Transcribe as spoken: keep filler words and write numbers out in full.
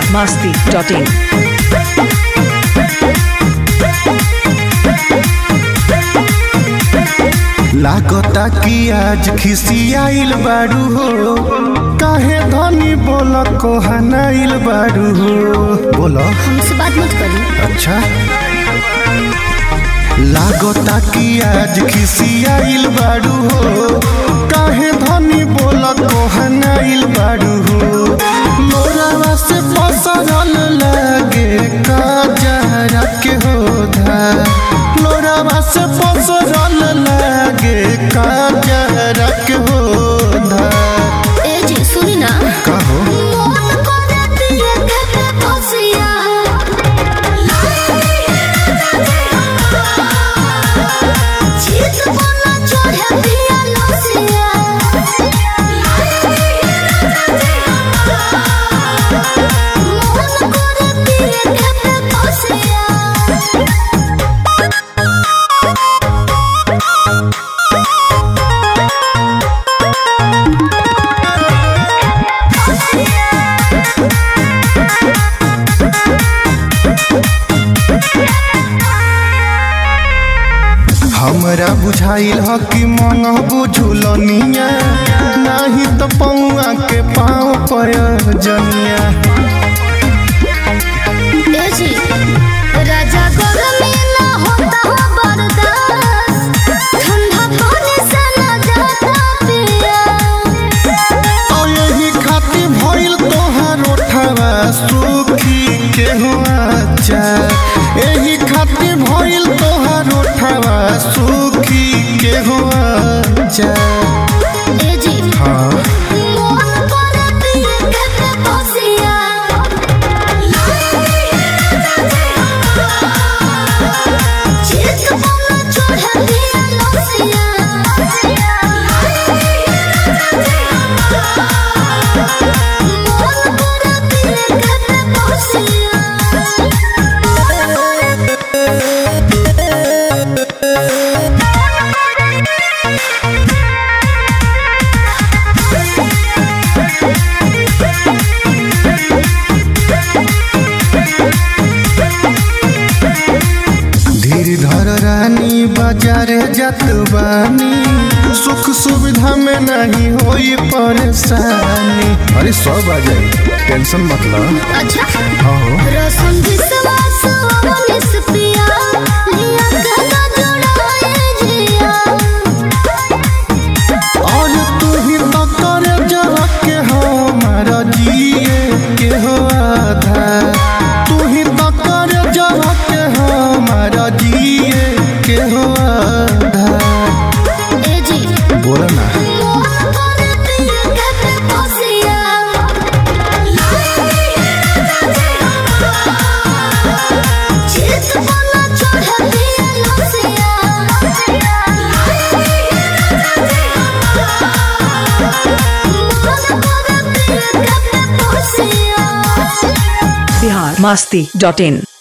Bihar Masti dot in. लागता कि आज खिसियाइल बारू हो, काहे धनी बोल कोहनाइल बारू हो। बोलो हमसे बात मत करी। अच्छा लागता कि आज खिसियाइल बारू हो, काहे धनी बोल कोहनाइल बारू हो। लोरावा से पसरल लागे काजरा के होधा, लोरावा से पसरल लागे काजरा के होधा। ए जी सुनी ना, कहो मोन करे दिए घटे फसिया, जीत बना चढ़े दिया लसिया, मोन करे दिए घटे फसिया। हमरा बुझाइल ह कि मंगबू झुलनिया, नाही तो पौआ के पाँव पर जनिया। ए जी राजा गरमी ना होता हो बर्दाश्त, ठंडा पानी से ना जाता पिया। और यही खातिर भइल तोहार ओठवा सुखी के हुआ, यही खातिर भइल तोहार ओठवा सुखी के हुआ। ए जी हाँ मोन करे दिए घटे फसिया, जीत बना चढ़े दिया लसिया, मोन करे दिए घटे फसिया। धीर धर रानी बाजार जात बानी, सुख सुविधा में नहीं होई परेशानी। अरे सब आ जाए, टेंशन मत लो। अच्छा हाँ रसम विश्वास अवनिस पिया, लिया गला जुड़ाए जिया। और तू ही तो करे जरा के हमारा जिए के हो आधा, तू ही तो करे जरा के हमारा जिए के हो आधा। ए जी बोला ना मोन करे दिए घटे फसिया, जीत बना चढ़े दिया लसिया, मोन करे दिए घटे फसिया। बिहार मस्ती डॉट इन।